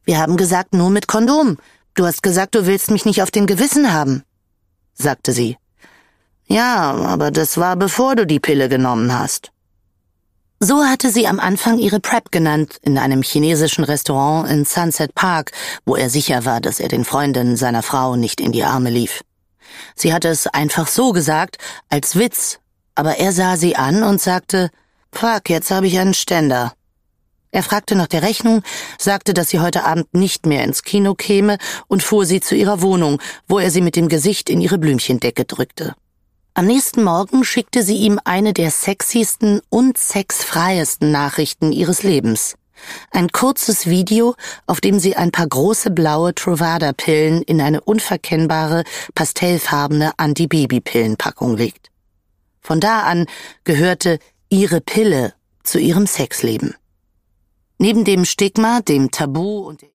Wir haben gesagt, nur mit Kondom. Du hast gesagt, du willst mich nicht auf dem Gewissen haben, sagte sie. Ja, aber das war bevor du die Pille genommen hast. So hatte sie am Anfang ihre PrEP genannt, in einem chinesischen Restaurant in Sunset Park, wo er sicher war, dass er den Freundinnen seiner Frau nicht in die Arme lief. Sie hatte es einfach so gesagt, als Witz, aber er sah sie an und sagte, »Fuck, jetzt habe ich einen Ständer.« Er fragte nach der Rechnung, sagte, dass sie heute Abend nicht mehr ins Kino käme und fuhr sie zu ihrer Wohnung, wo er sie mit dem Gesicht in ihre Blümchendecke drückte. Am nächsten Morgen schickte sie ihm eine der sexiesten und sexfreiesten Nachrichten ihres Lebens. Ein kurzes Video, auf dem sie ein paar große blaue Truvada-Pillen in eine unverkennbare, pastellfarbene Anti-Baby-Pillenpackung legt. Von da an gehörte ihre Pille zu ihrem Sexleben. Neben dem Stigma, dem Tabu und